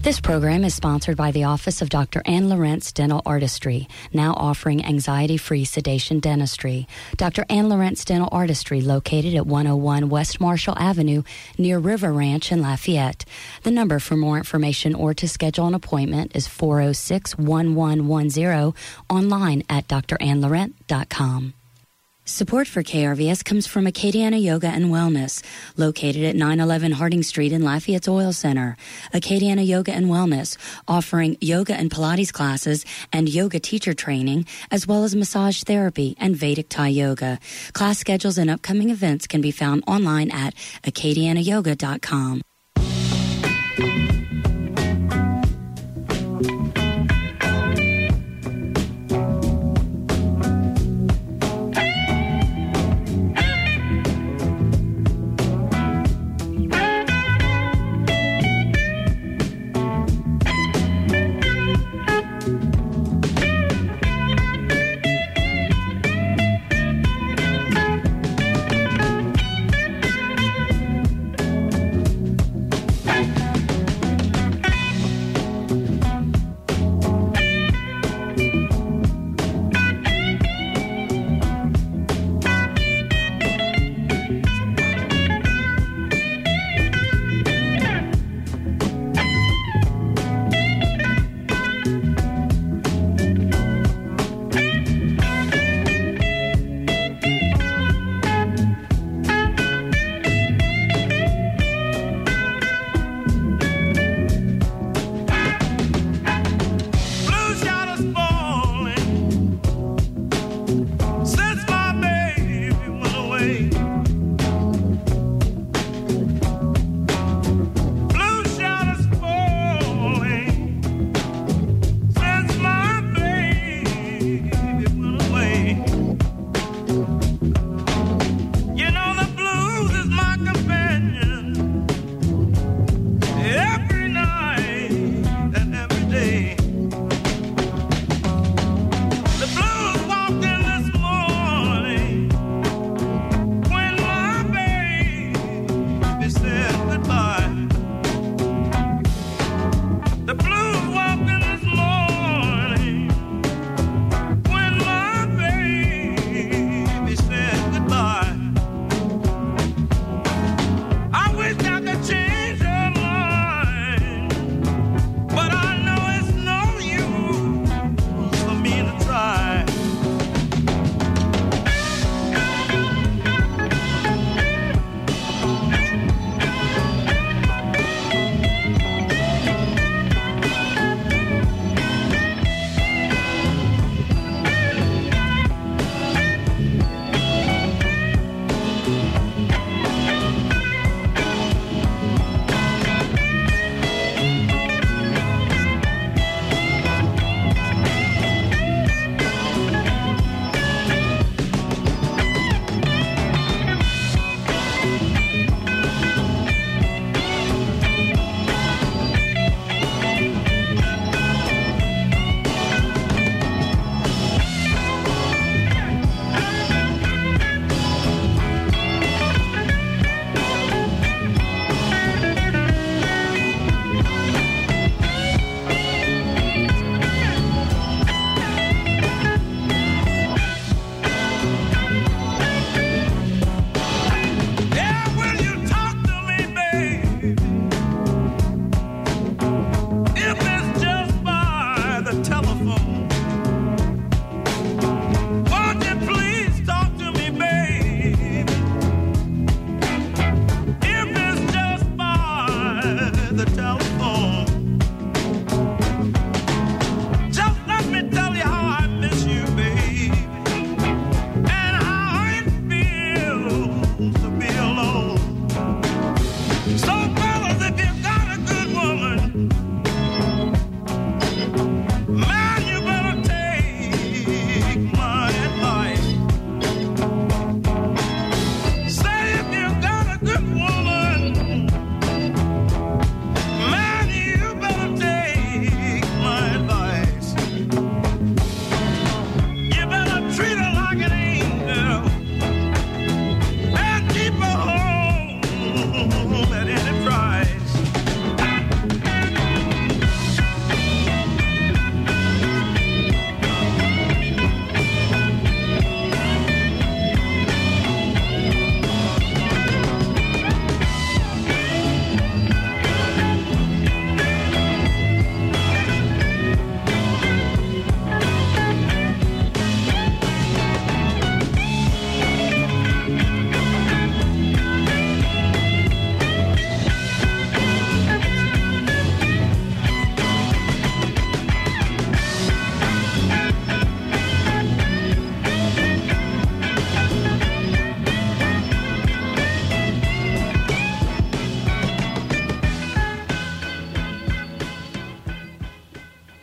This program is sponsored by the Office of Dr. Anne Lawrence Dental Artistry, now offering anxiety-free sedation dentistry. Dr. Anne Lawrence Dental Artistry, located at 101 West Marshall Avenue near River Ranch in Lafayette. The number for more information or to schedule an appointment is 406-1110, online at drannelaurent.com. Support for KRVS comes from Acadiana Yoga and Wellness, located at 911 Harding Street in Lafayette's Oil Center. Acadiana Yoga and Wellness, offering yoga and Pilates classes and yoga teacher training, as well as massage therapy and Vedic Thai yoga. Class schedules and upcoming events can be found online at acadianayoga.com.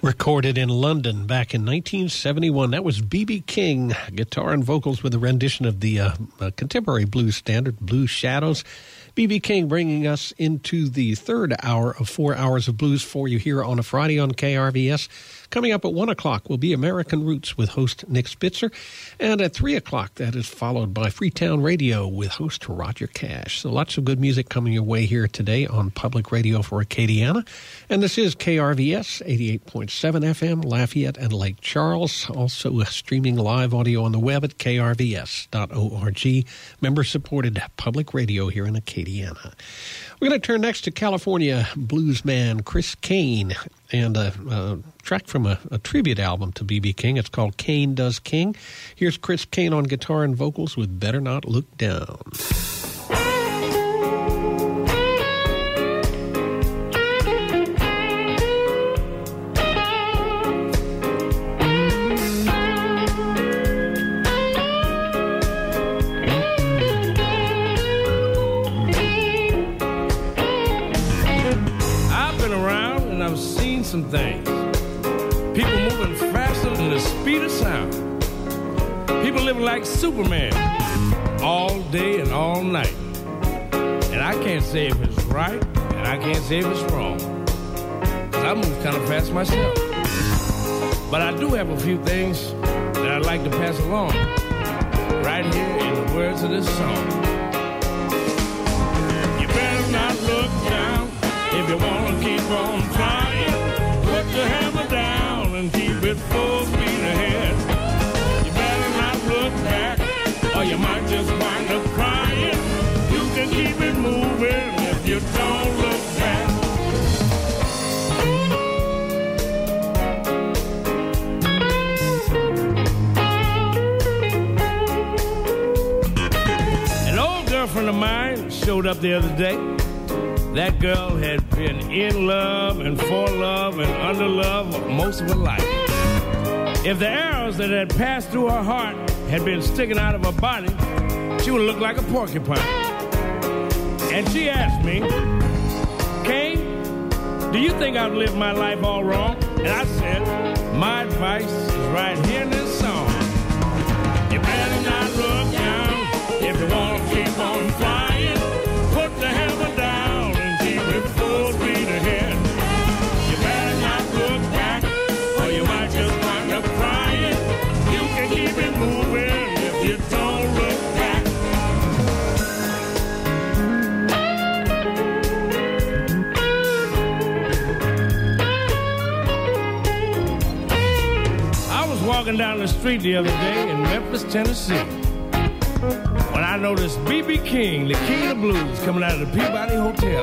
Recorded in London back in 1971. That was B.B. King, guitar and vocals with a rendition of the contemporary blues standard, Blue Shadows. B.B. King bringing us into the third hour of 4 hours of blues for you here on a Friday on KRVS. Coming up at 1 o'clock will be American Roots with host Nick Spitzer. And at 3 o'clock, that is followed by Freetown Radio with host Roger Cash. So lots of good music coming your way here today on Public Radio for Acadiana. And this is KRVS 88.7 FM, Lafayette and Lake Charles. Also streaming live audio on the web at krvs.org. Member-supported public radio here in Acadiana. We're going to turn next to California bluesman Chris Kane and a track from a tribute album to B.B. King. It's called Kane Does King. Here's Chris Kane on guitar and vocals with Better Not Look Down. Some things. People moving faster than the speed of sound. People living like Superman all day and all night. And I can't say if it's right and I can't say if it's wrong, because I move kind of fast myself. But I do have a few things that I'd like to pass along right here in the words of this song. You better not look down if you want to keep on flying. Put the hammer down and keep it full speed ahead. You better not look back, or you might just wind up crying. You can keep it moving if you don't look back. An old girlfriend of mine showed up the other day. That girl had been in love and for love and under love most of her life. If the arrows that had passed through her heart had been sticking out of her body, she would look like a porcupine. And she asked me, Kane, do you think I've lived my life all wrong? And I said, my advice is right here in this song. You better not look down if you want to keep on flying. Put the hammer down. Full speed ahead. You better not look back, or you might just wind up crying. You can keep it moving if you don't look back. I was walking down the street the other day in Memphis, Tennessee, when I noticed B.B. King, the king of the blues, coming out of the Peabody Hotel.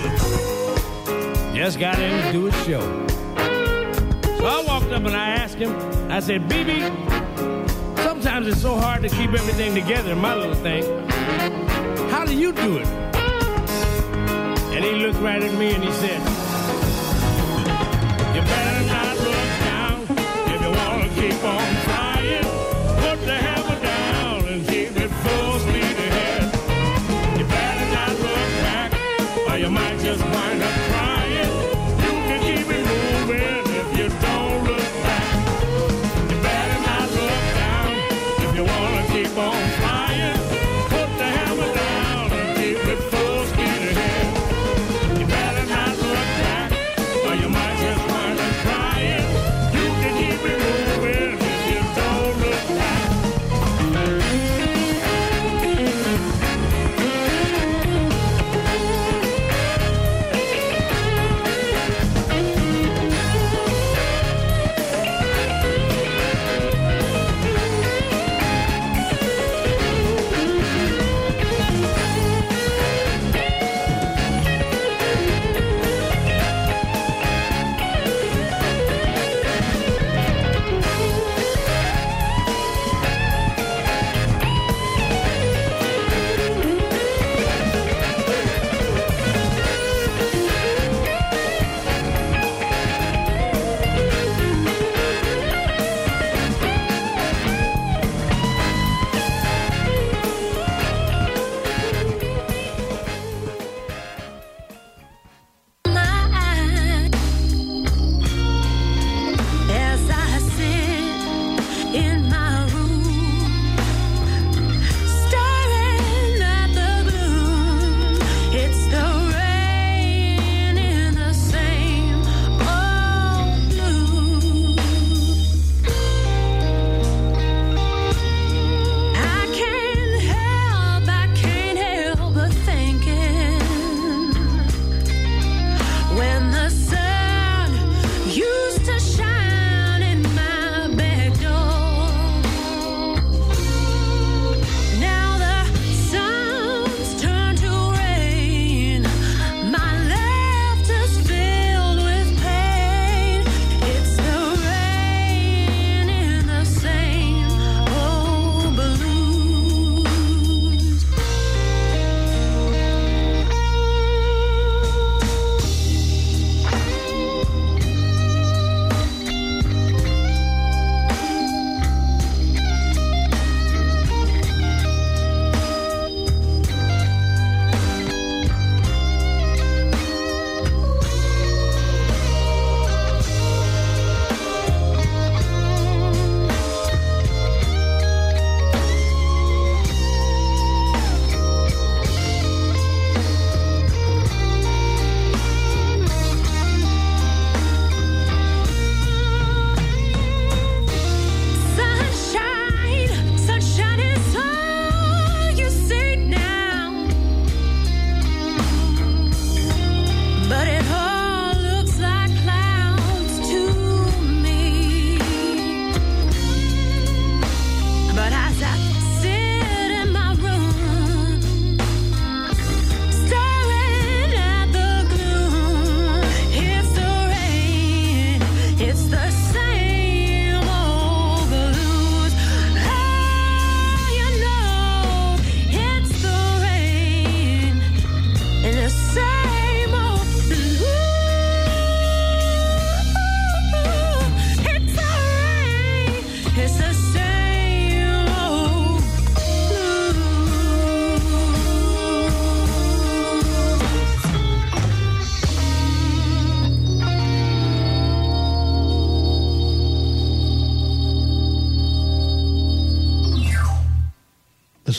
Just got in to do a show. So I walked up and I asked him, I said, B.B., sometimes it's so hard to keep everything together in my little thing. How do you do it? And he looked right at me and he said, you better not look down if you want to keep on flying. Put the hammer down and keep it full speed ahead. You better not look back, or you might just wind up crying. Keep on flying, put the hammer down and keep it full speed ahead. You better not look back, or you might just wind up crying. You can keep it moving if you don't look back.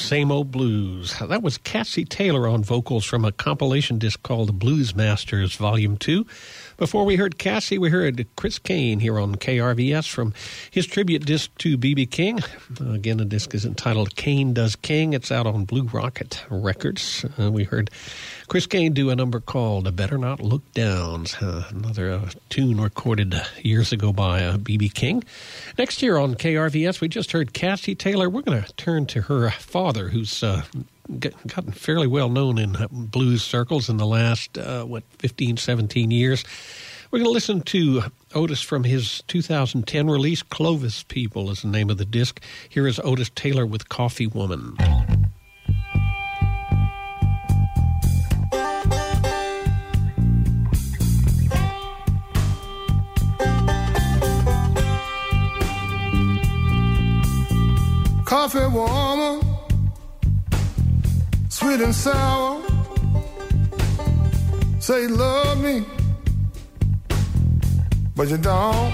Same Old Blues. That was Cassie Taylor on vocals from a compilation disc called The Blues Masters Volume 2. Before we heard Cassie, we heard Chris Kane here on KRVS from his tribute disc to B.B. King. Again, the disc is entitled Kane Does King. It's out on Blue Rocket Records. We heard Chris Kane do a number called Better Not Look Down, another tune recorded years ago by B.B. King. Next year on KRVS, we just heard Cassie Taylor. We're going to turn to her father, who's gotten fairly well known in blues circles in the last, 15, 17 years. We're going to listen to Otis from his 2010 release. Clovis People is the name of the disc. Here is Otis Taylor with Coffee Woman. Coffee woman, sweet and sour, say you love me, but you don't.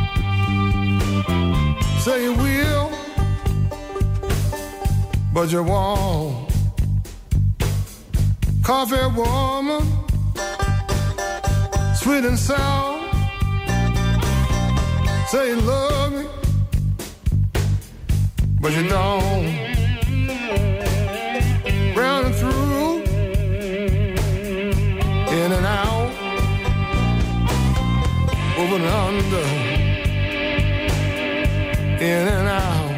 Say you will, but you won't. Coffee woman, sweet and sour, say you love me, but you don't. Round and through, in and out, over and under, in and out.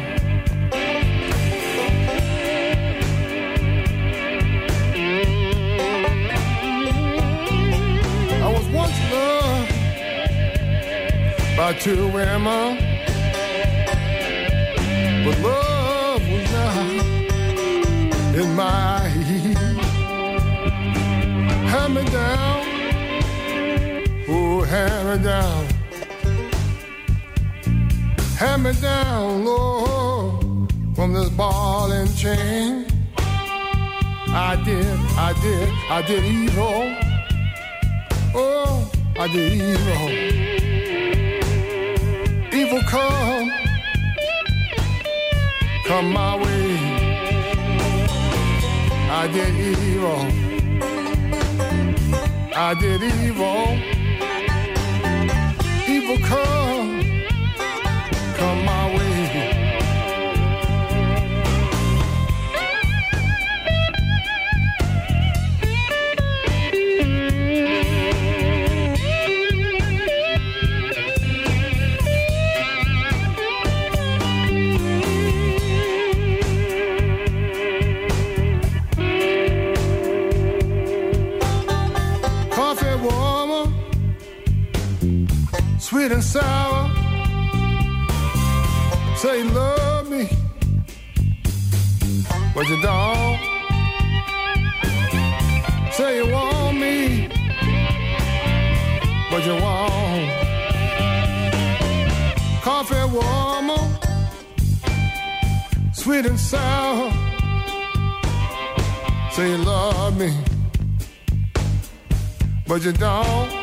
I was once loved by two women, but love was not in my heat. Hand me down, oh, hand me down. Hand me down, Lord, from this ball and chain. I did evil. Oh, I did evil. Evil come my way. I did evil. I did evil. Evil come my way. Sweet and sour, say you love me, but you don't. Say you want me, but you won't. Coffee woman, sweet and sour, say you love me, but you don't.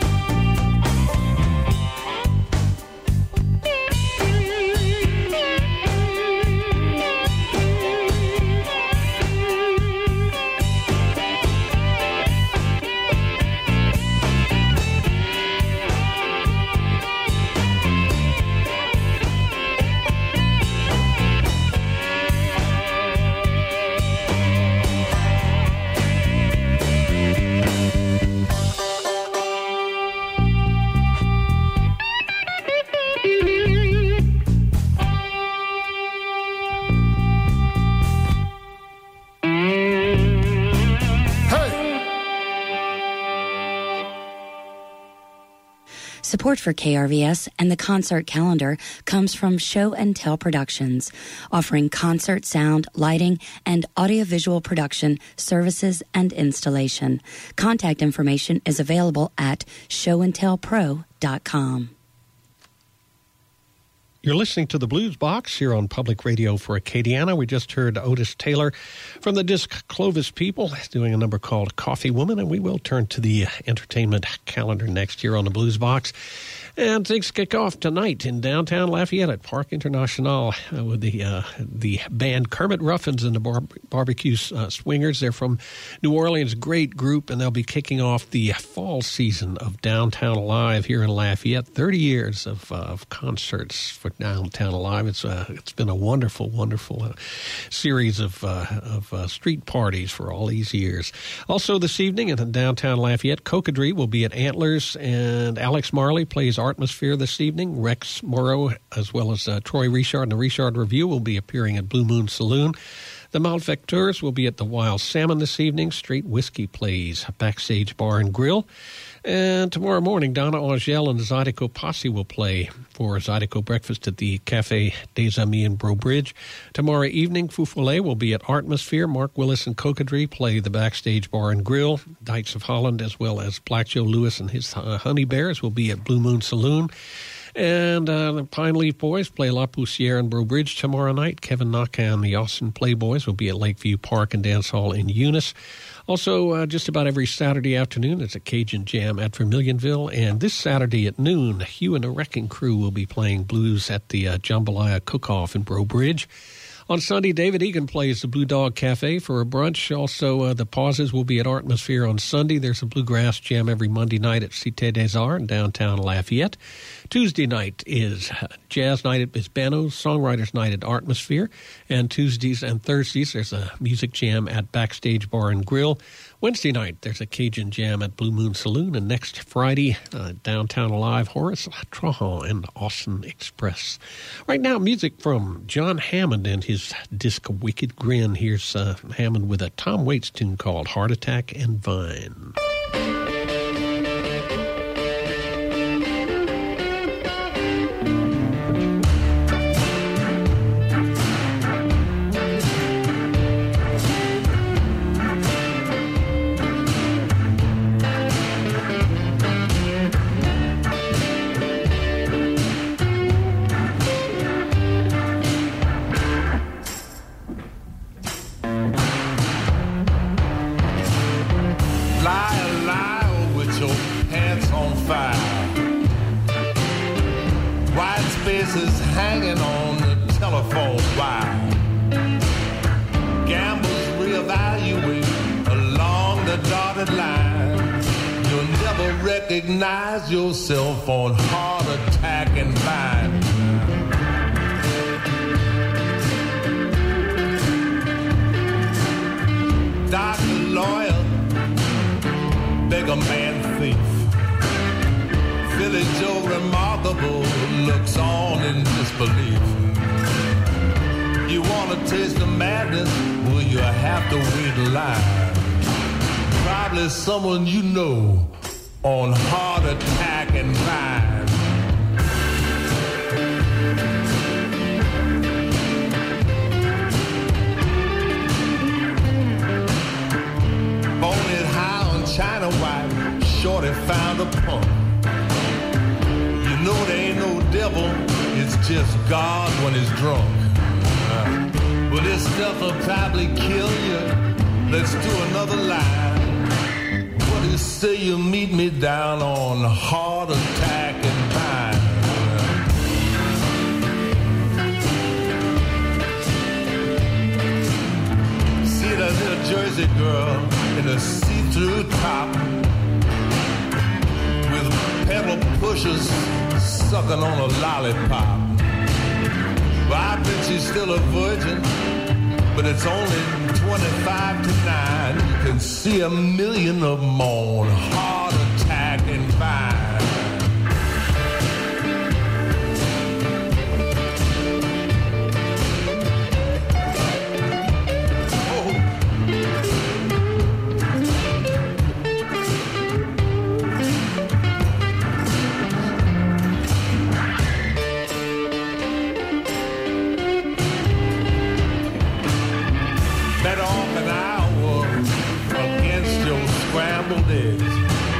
Support for KRVS and the concert calendar comes from Show and Tell Productions, offering concert sound, lighting, and audiovisual production services and installation. Contact information is available at showandtellpro.com. You're listening to the Blues Box here on Public Radio for Acadiana. We just heard Otis Taylor from the disc Clovis People doing a number called Coffee Woman, and we will turn to the entertainment calendar next year on the Blues Box. And things kick off tonight in downtown Lafayette at Parc International with the band Kermit Ruffins and the Barbecue Swingers. They're from New Orleans, great group, and they'll be kicking off the fall season of Downtown Alive here in Lafayette. 30 years of concerts for Downtown Alive. It's been a wonderful, wonderful series of street parties for all these years. Also this evening in downtown Lafayette, Cocodrie will be at Antlers, and Alex Marley plays Atmosphere this evening. Rex Morrow, as well as Troy Richard and the Richard Review, will be appearing at Blue Moon Saloon. The Malfecteurs will be at the Wild Salmon this evening. Straight Whiskey plays Backstage Bar and Grill. And tomorrow morning, Donna Angel and the Zydeco Posse will play for Zydeco Breakfast at the Café des Amis in Breaux Bridge. Tomorrow evening, Fou Follet will be at Artmosphere. Mark Willis and Cocodrie play the Backstage Bar and Grill. Dykes of Holland, as well as Black Joe Lewis and his Honey Bears, will be at Blue Moon Saloon. And the Pine Leaf Boys play La Poussière in Breaux Bridge tomorrow night. Kevin Naka and the Austin Playboys will be at Lakeview Park and Dance Hall in Eunice. Also, just about every Saturday afternoon, there's a Cajun Jam at Vermilionville. And this Saturday at noon, Hugh and the Wrecking Crew will be playing blues at the Jambalaya Cook-Off in Breaux Bridge. On Sunday, David Egan plays the Blue Dog Cafe for a brunch. Also, the Pauses will be at Artmosphere on Sunday. There's a bluegrass jam every Monday night at Cité des Arts in downtown Lafayette. Tuesday night is Jazz Night at Bisbano's, Songwriters Night at Artmosphere. And Tuesdays and Thursdays, there's a music jam at Backstage Bar and Grill. Wednesday night, there's a Cajun Jam at Blue Moon Saloon. And next Friday, Downtown Alive, Horace Trahan and Austin Express. Right now, music from John Hammond and his disc Wicked Grin. Here's Hammond with a Tom Waits tune called Heart Attack and Vine. Hanging on the telephone wire. Gambles reevaluate along the dotted line. You'll never recognize yourself on Heart Attack and Vine. Doctor, lawyer, beggar, man, thief. Billy Joe Remarkable looks on in disbelief. You want to taste the madness? Well, you have to wait in line. Probably someone you know on Heart Attack and Vine. Bonehead high on China White, Shorty found a punk. No, there ain't no devil, it's just God when he's drunk. Well, this stuff will probably kill you. Let's do another line. What do you say you meet me down on Heart Attack and Vine? See that little Jersey girl in a see-through top with pedal pushers sucking on a lollipop. Well, I bet she's still a virgin, but it's only 25 to 9. You can see a million of them on Heart Attack and Vine.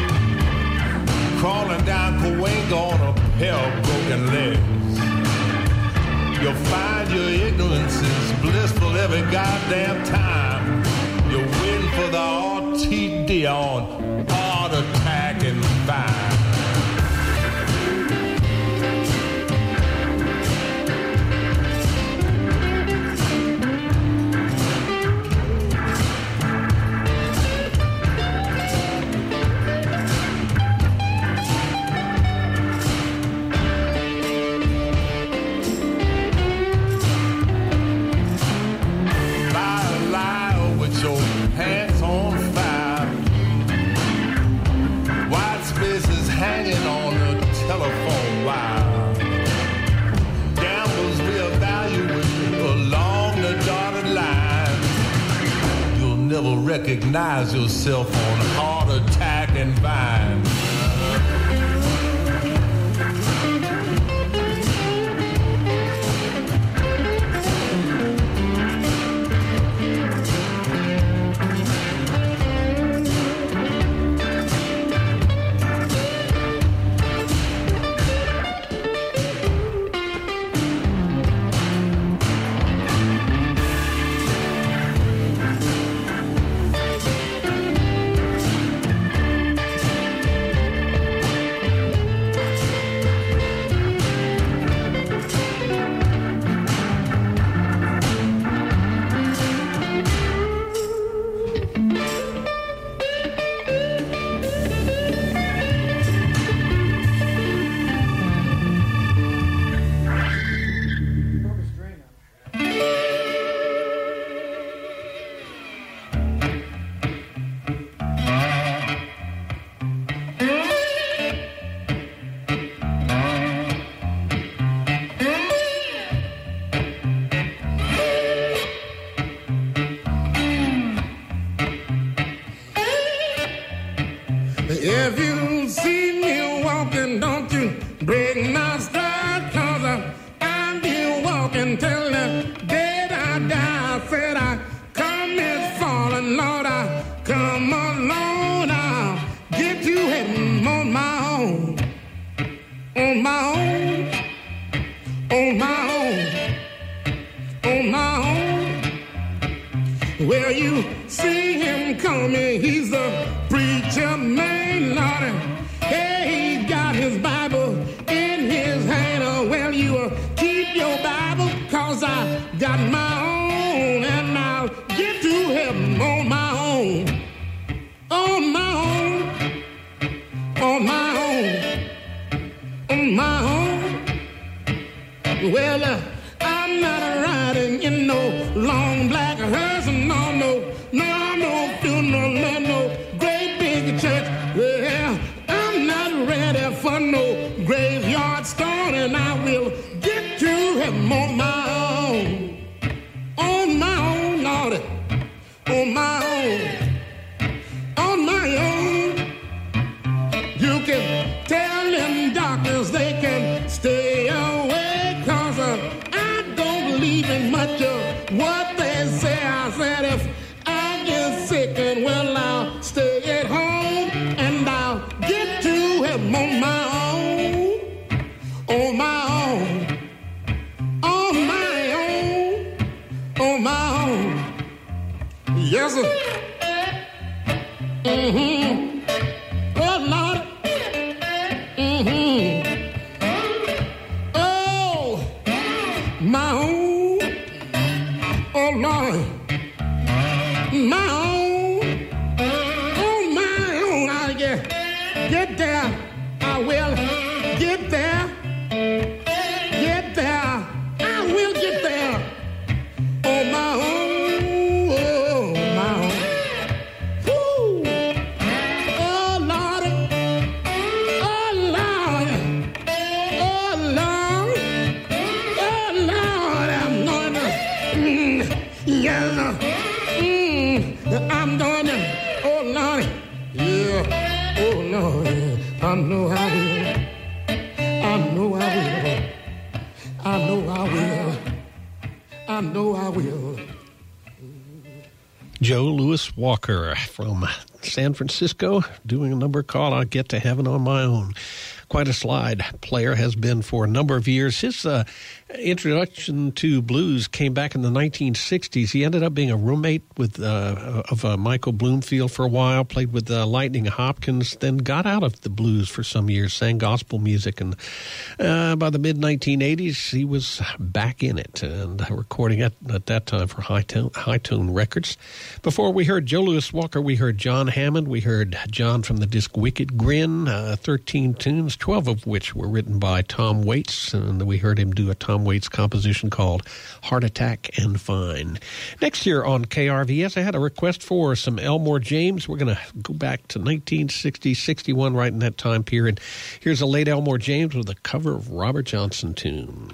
Crawling down Cahuenga on a pair of broken legs. every goddamn time. You're waiting for the RTD on Heart Attack and Vine. Recognize yourself on Heart Attack and Vine. If you see me walking, don't you break my stride, 'cause I'll be walking till the day I die. I said I come is falling, Lord, I come alone. I'll get to heaven on my own, on my own, on my own, on my own. Well, you see him coming, he's the preacher man, Lord. Hey, he got his Bible in his hand. Oh, well, you keep your Bible, 'cause I got my own, and I'll get to heaven on my own, on my own, on my own, on my own. Well, I'm not riding in no long black hearse, no, no, no, no, funeral, no, no great big church. Well, I'm not ready for no graveyard stone, and I will get to him on my own, Lord, on my own, on my own. You can tell them doctors they can stay away, 'cause I don't believe in much of what they say. I said if I get sick, and well, I'll stay at home, and I'll get to him on my own, on my own, on my own, on my own. Yes, sir. Mm-hmm. Oh, Lord. Mm-hmm. Oh, my own. Oh, Lord. My own. Oh, my own. I'll get there. I will get there. Get there. I will get there. Oh, my own. Oh, my own. Woo. Oh, Lord. Oh, Lord. Oh, Lord. Oh, Lord. I'm going to. Yeah. I'm going to. Oh, Lord. Yeah. Oh, Lord. I know I will. I know I will. I know I will. I know I will. Joe Louis Walker from San Francisco doing a number called I'll Get to Heaven on My Own. quite a slide player, has been for a number of years. His introduction to blues came back in the 1960s. He ended up being a roommate of Michael Bloomfield for a while, played with Lightning Hopkins, then got out of the blues for some years, sang gospel music, and by the mid-1980s, he was back in it and recording at that time for High Tone Records. Before we heard Joe Louis Walker, we heard John Hammond. We heard John from the disc Wicked Grin, 13 tunes, 12 of which were written by Tom Waits, and we heard him do a Tom Waits composition called Heart Attack and Fine. Next year on KRVS, I had a request for some Elmore James. We're going to go back to 1960, 61, right in that time period. Here's a late Elmore James with a cover of Robert Johnson tune.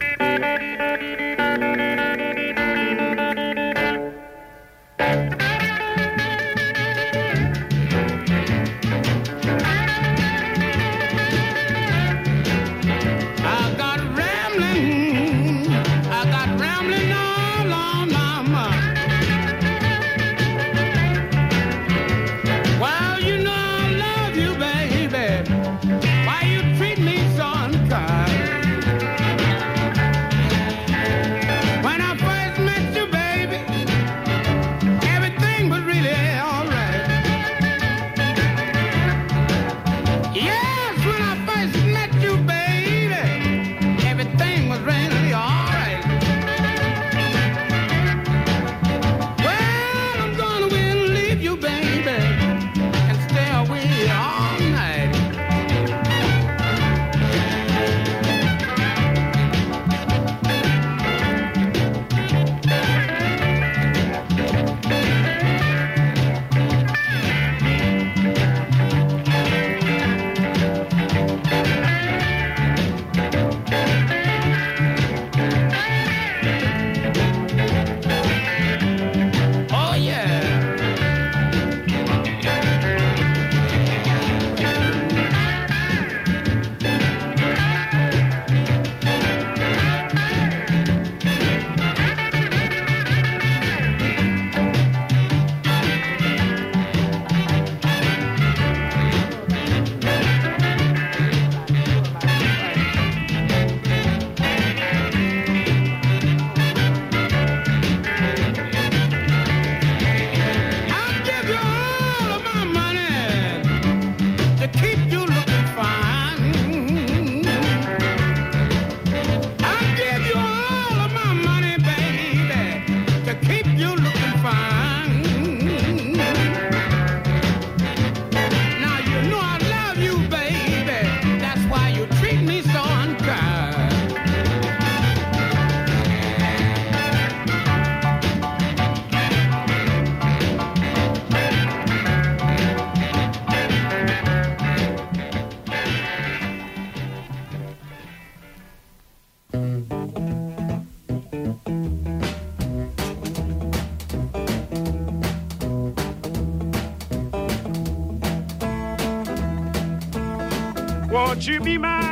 Won't you be mine?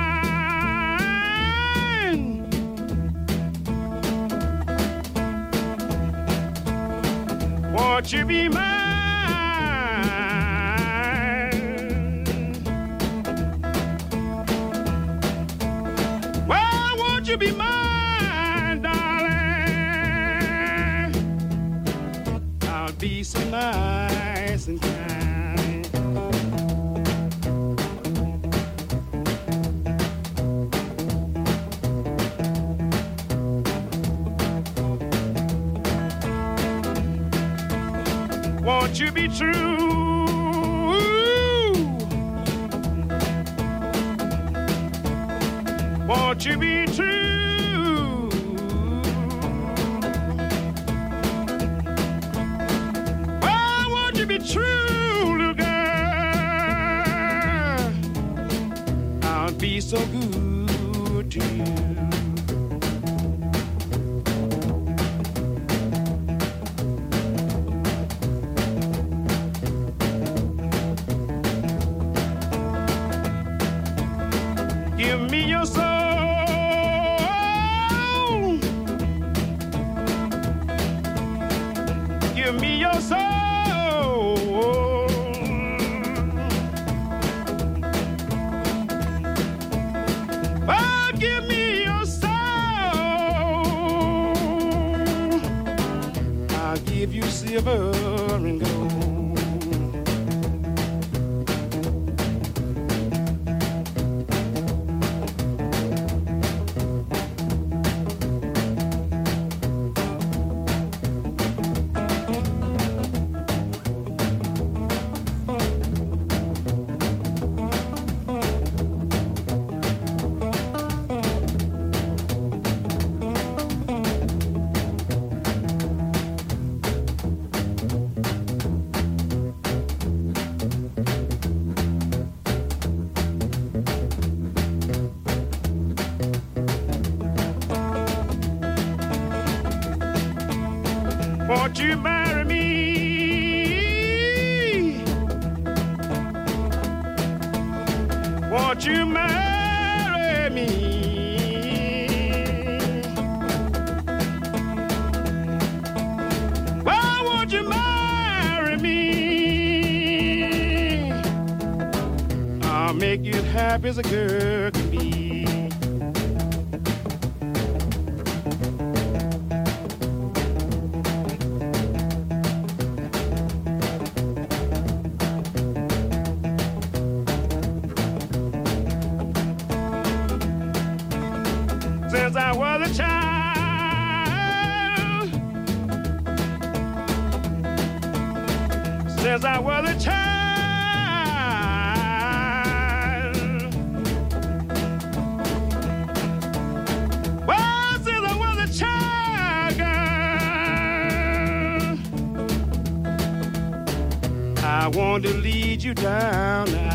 Won't you be mine? Well, won't you be mine, darling? I'll be so nice and kind. Won't you be true? Won't you be true? Oh, won't you be true, little girl? I'll be so good to you. Give me your soul. Give me your soul. Won't you marry me? Won't you marry me? Well, won't you marry me? I'll make you as happy as a girl can be. Since I was a child, since I was a child, well, since I was a child, girl, I want to lead you down now.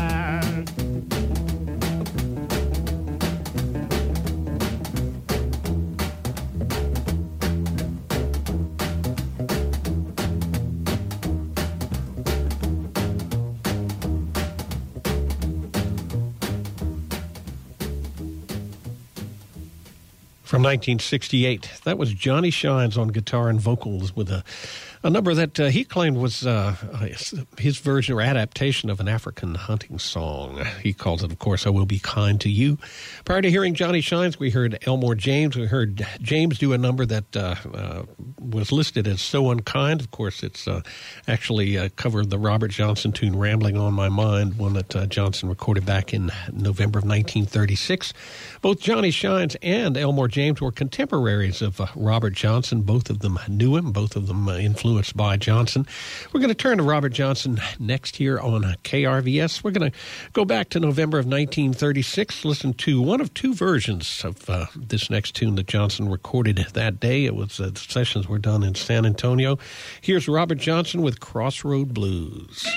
From 1968, that was Johnny Shines on guitar and vocals with a number that he claimed was his version or adaptation of an African hunting song. He calls it, of course, I Will Be Kind to You. Prior to hearing Johnny Shines, we heard Elmore James. We heard James do a number that was listed as So Unkind. Of course, it's actually covered the Robert Johnson tune Rambling on My Mind, one that Johnson recorded back in November of 1936. Both Johnny Shines and Elmore James were contemporaries of Robert Johnson. Both of them knew him. Both of them influenced by Johnson. We're going to turn to Robert Johnson next here on KRVS. We're going to go back to November of 1936, listen to one of two versions of this next tune that Johnson recorded that day. It was the sessions were done in San Antonio. Here's Robert Johnson with Crossroad Blues.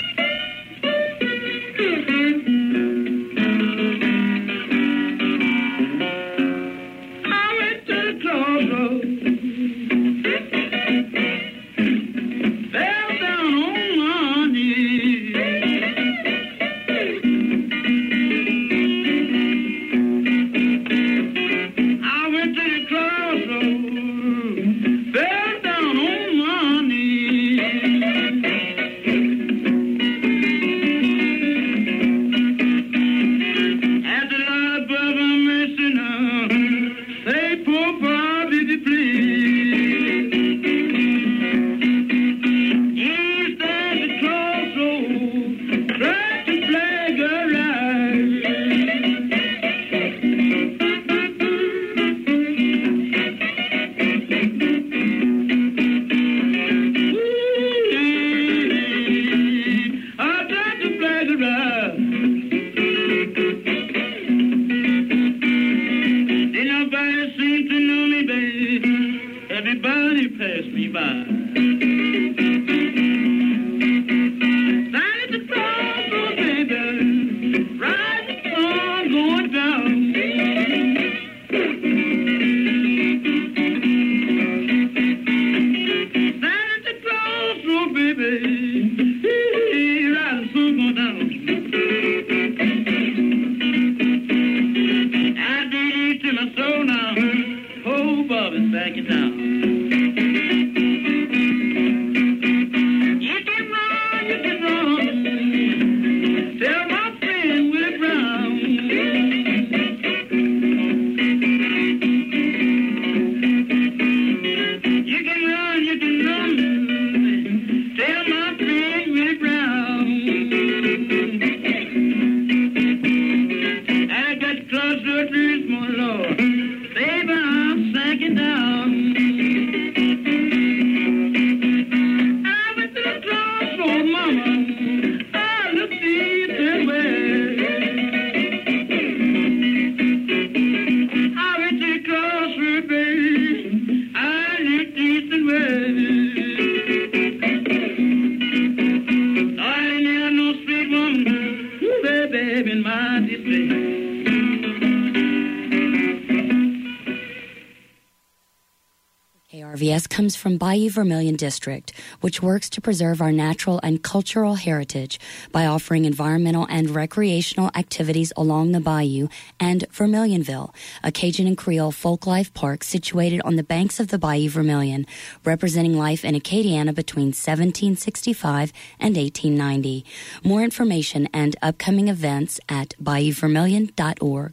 KRVS comes from Bayou Vermilion District, which works to preserve our natural and cultural heritage by offering environmental and recreational activities along the bayou, and Vermilionville, a Cajun and Creole folk life park situated on the banks of the Bayou Vermilion, representing life in Acadiana between 1765 and 1890. More information and upcoming events at bayouvermilion.org.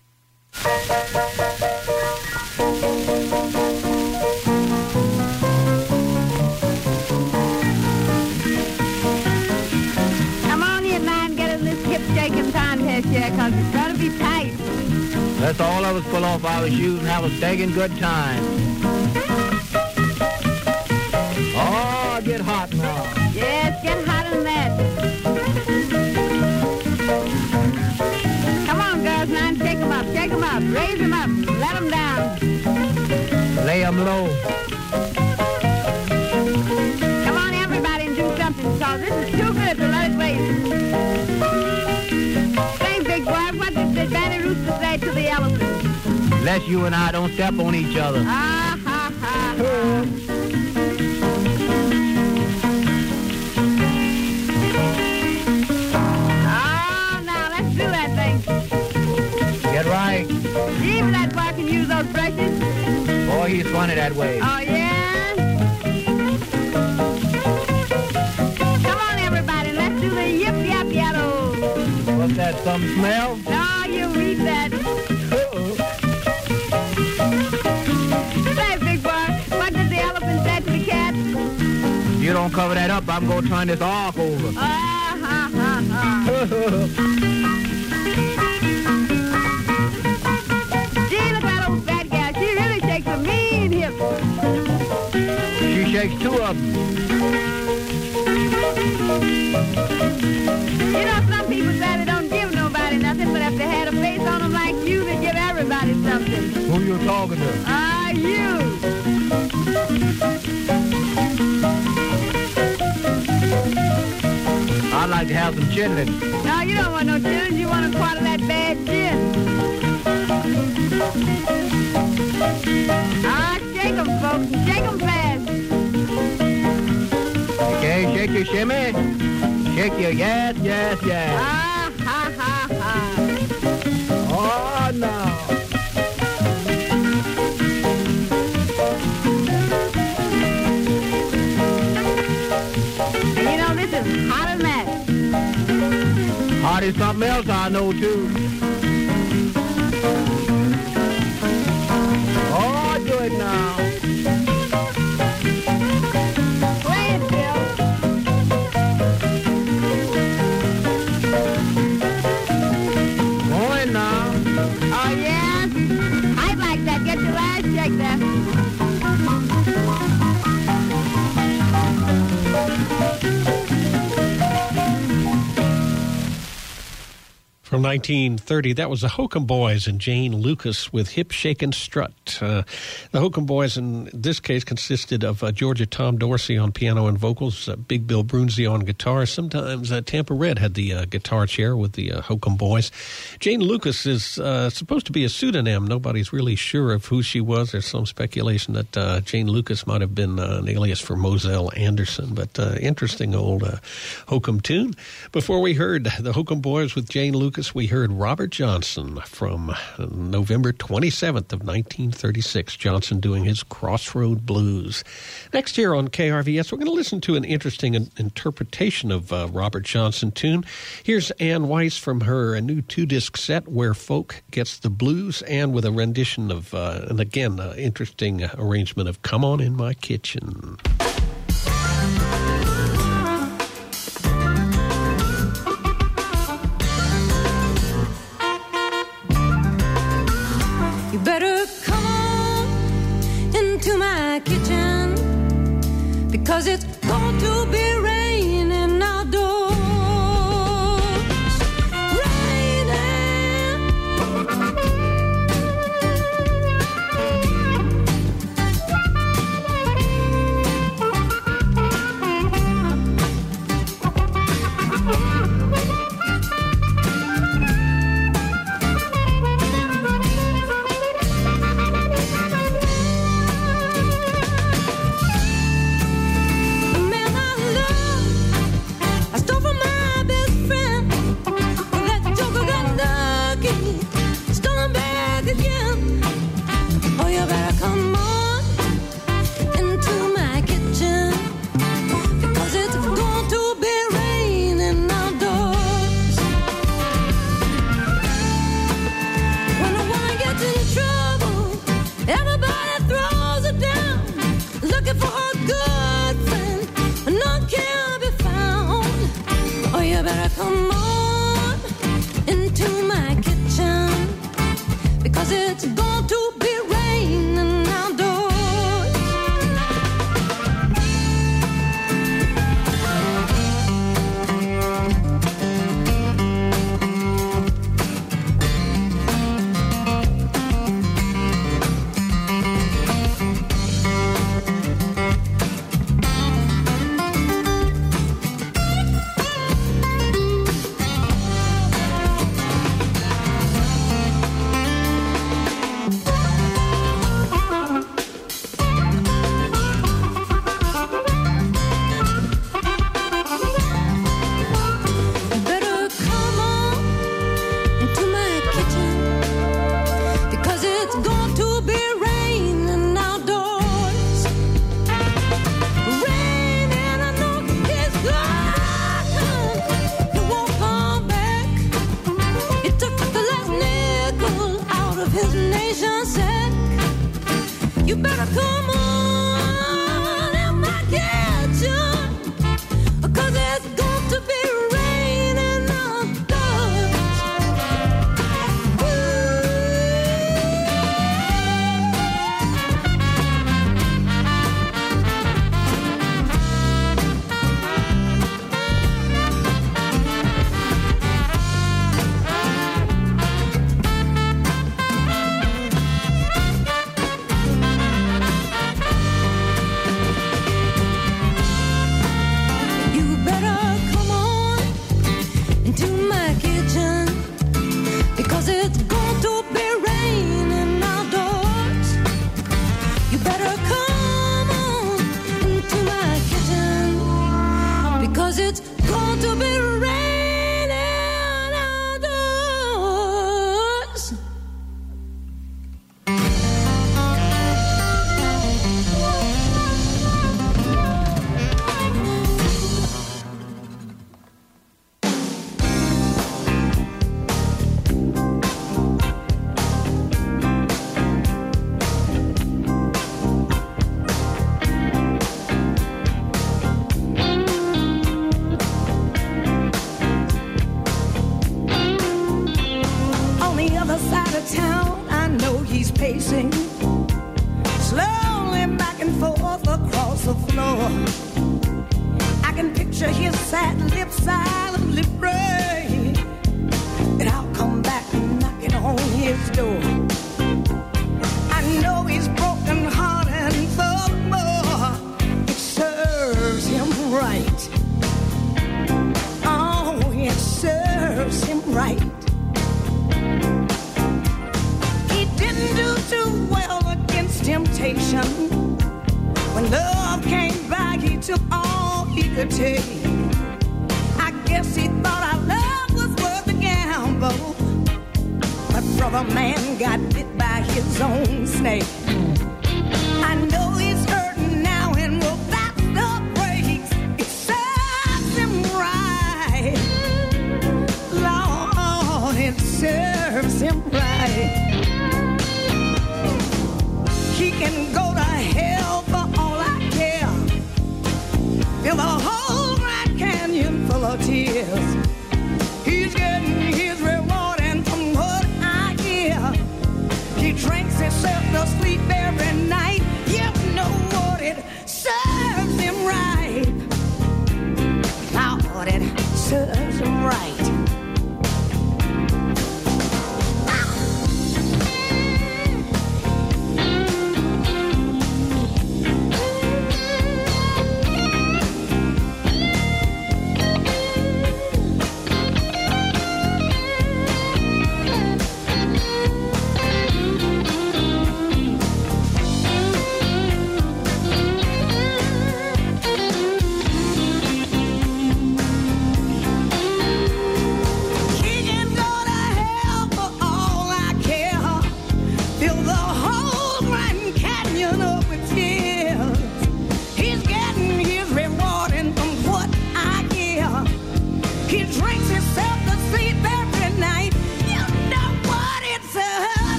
Yeah, because it's going to be tight. Let's all of us pull off our shoes and have a stegging good time. Oh, get hot now. Yes, get hotter than that. Come on, girls, now, shake them up, raise them up, let them down. Lay them low. Come on, everybody, and do something, because this is too good to let it waste. What did the Danny Rooster say to the elephant? Unless you and I don't step on each other. Ah, ha, ha, ha. Oh, now, let's do that thing. Get right. Even that boy can use those brushes. Boy, he's funny that way. Oh, yeah? Come on, everybody, let's do the yip-yap-yellow. What's that, some smell? No, you read that. Say, big boy, what did the elephant say to the cat? You don't cover that up, I'm going to turn this ark over. Ah, ha, ha, ha. Gee, look at that old fat gal. She really shakes a mean hip. She shakes two of them. You know, some people say they don't give nobody nothing, but if they had a face on them like you, they'd give everybody something. Who you talking to? Ah, you. I'd like to have some chitlins. No, you don't want no chitlins. You want a quart of that bad gin. Ah, shake them, folks. Shake them fast. Okay, shake your shimmy. Shake your yes. Ah, ha, ha, ha. Oh, no. And you know, this is hotter than that. Hot as something else I know, too. Oh, do it now. Play it, Bill. Going now. Oh, yes? I'd like that. Get your last shake there. From 1930, that was the Hokum Boys and Jane Lucas with Hip Shake and Strut. The Hokum Boys in this case consisted of Georgia Tom Dorsey on piano and vocals, Big Bill Brunzi on guitar. Sometimes Tampa Red had the guitar chair with the Hokum Boys. Jane Lucas is supposed to be a pseudonym. Nobody's really sure of who she was. There's some speculation that Jane Lucas might have been an alias for Moselle Anderson, but interesting old Hokum tune. Before we heard the Hokum Boys with Jane Lucas, we heard Robert Johnson from November 27th of 1936. Johnson doing his Crossroad Blues. Next here on KRVS, we're going to listen to an interesting interpretation of Robert Johnson tune. Here's Ann Weiss from her new 2-disc set, Where Folk Gets the Blues, and with a rendition of, and again, interesting arrangement of Come On In My Kitchen. You better come on into my kitchen, because it's going to be raining outdoors. Raining. come on into my kitchen, because it's going to be raining outdoors.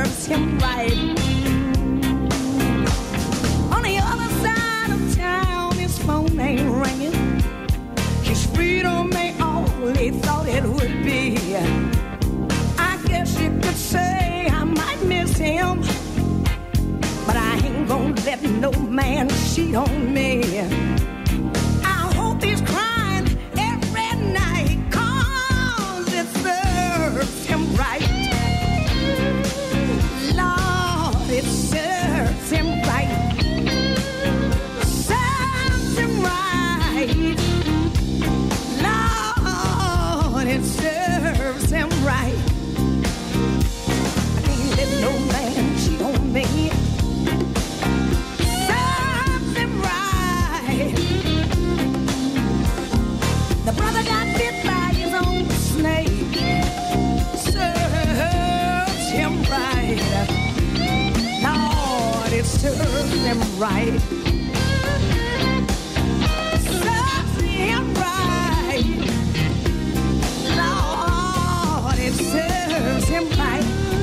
him right. On the other side of town, no man cheat on me. I hope he's crying every night, 'cause it serves him right. Lord, it serves him right. Serves him right. Lord, it serves him right. I can't let no man cheat on me. Serves him right. The brother got bit by his own snake. Serves him right. Lord, it serves him right. Serves him right. Lord, it serves him right.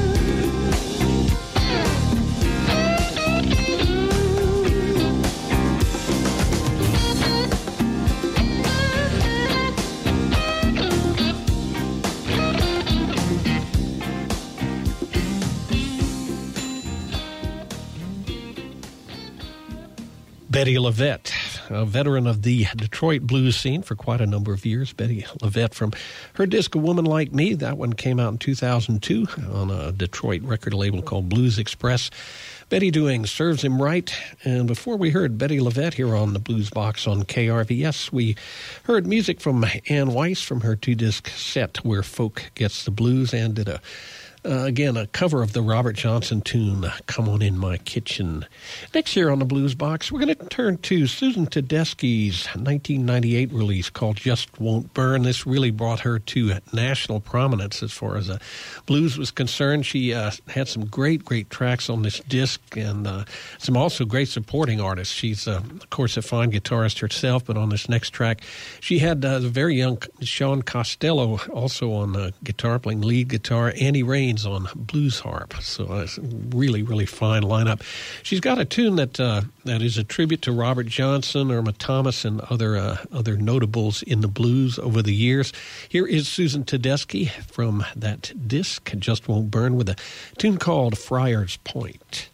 Betty LaVette, a veteran of the Detroit blues scene for quite a number of years. Betty LaVette from her disc A Woman Like Me. That one came out in 2002 on a Detroit record label called Blues Express. Betty doing Serves Him Right. And before we heard Betty LaVette here on the Blues Box on KRVS, we heard music from Ann Weiss from her two-disc set Where Folk Gets the Blues, and did again, a cover of the Robert Johnson tune, Come On In My Kitchen. Next year on the Blues Box, we're going to turn to Susan Tedeschi's 1998 release called Just Won't Burn. This really brought her to national prominence as far as blues was concerned. She had some great tracks on this disc, and some also great supporting artists. She's, of course, a fine guitarist herself, but on this next track, she had the very young Sean Costello also on guitar, playing lead guitar, Annie Raines on blues harp. So it's a really fine lineup. She's got a tune that is a tribute to Robert Johnson, Irma Thomas, and other notables in the blues over the years. Here is Susan Tedeschi from that disc, Just Won't Burn, with a tune called Friar's Point.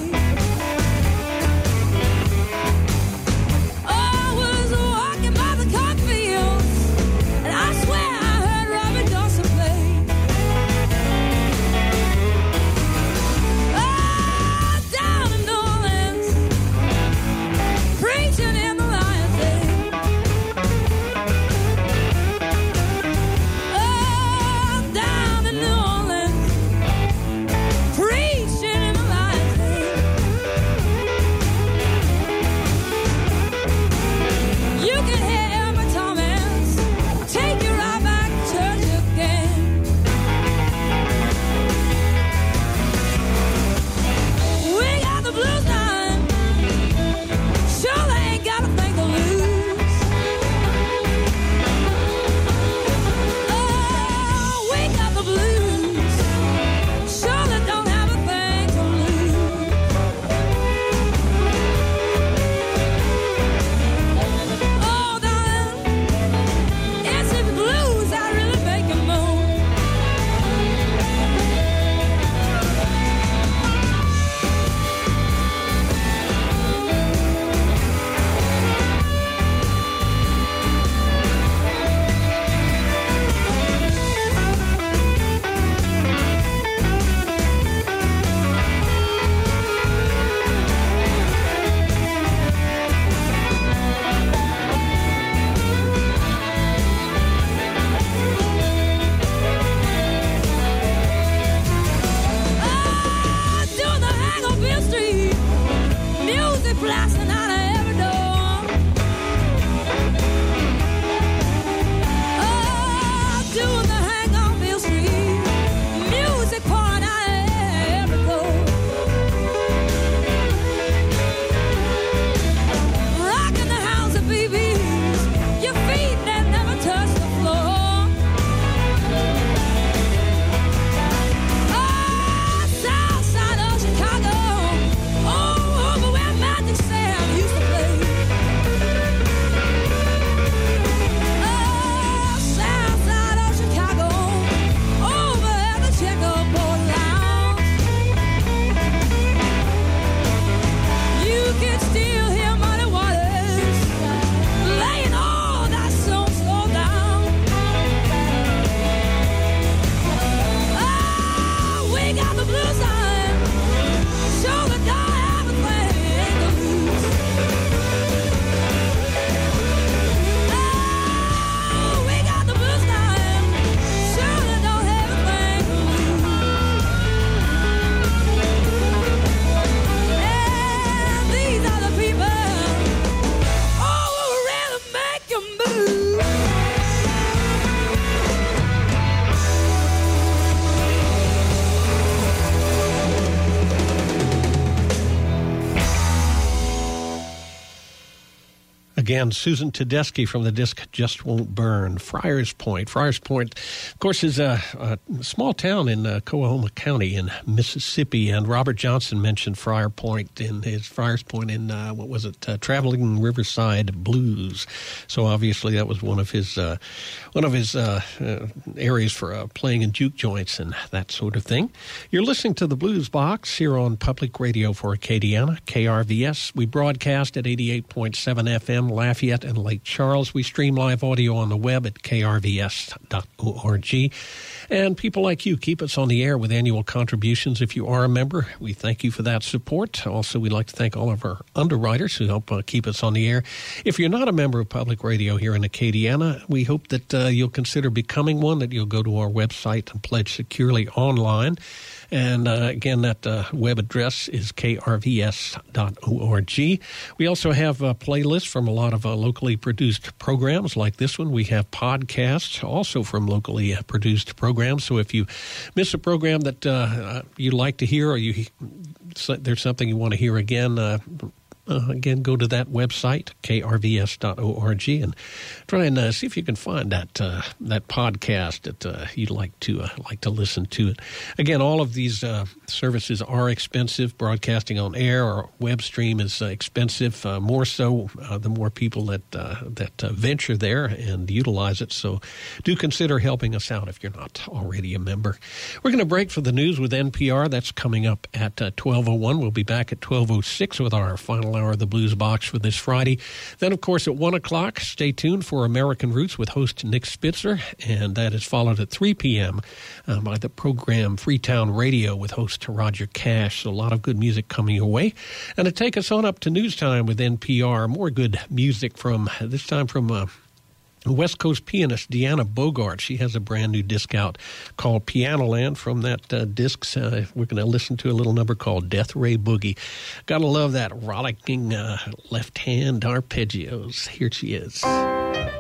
I was walking by the again. Susan Tedeschi from the disc Just Won't Burn. Friars Point. Friars Point, of course, is a small town in Coahoma County in Mississippi. And Robert Johnson mentioned Friars Point in Traveling Riverside Blues. So obviously that was one of his areas for playing in juke joints and that sort of thing. You're listening to the Blues Box here on Public Radio for Acadiana, KRVS. We broadcast at 88.7 FM, Lafayette and Lake Charles. We stream live audio on the web at krvs.org. And people like you keep us on the air with annual contributions. If you are a member, we thank you for that support. Also, we'd like to thank all of our underwriters who help keep us on the air. If you're not a member of Public Radio here in Acadiana, we hope that you'll consider becoming one, that you'll go to our website and pledge securely online. And again, that web address is krvs.org. We also have playlists from a lot of locally produced programs like this one. We have podcasts also from locally produced programs. So if you miss a program that you'd like to hear, or there's something you want to hear again, again, go to that website, krvs.org, and try and see if you can find that podcast that you'd like to listen to it. Again, all of these services are expensive. Broadcasting on air or web stream is expensive. More so, the more people that venture there and utilize it. So, do consider helping us out if you're not already a member. We're going to break for the news with NPR. That's coming up at 12:01. We'll be back at 12:06 with our final hour of the Blues Box for this Friday. Then, of course, at 1 o'clock, stay tuned for American Roots with host Nick Spitzer, and that is followed at 3 p.m. By the program Freetown Radio with host Roger Cash. So a lot of good music coming your way. And to take us on up to news time with NPR, more good music this time from West Coast pianist Deanna Bogart. She has a brand new disc out called Piano Land. From that disc, we're going to listen to a little number called Death Ray Boogie. Gotta love that rollicking left hand arpeggios. Here she is.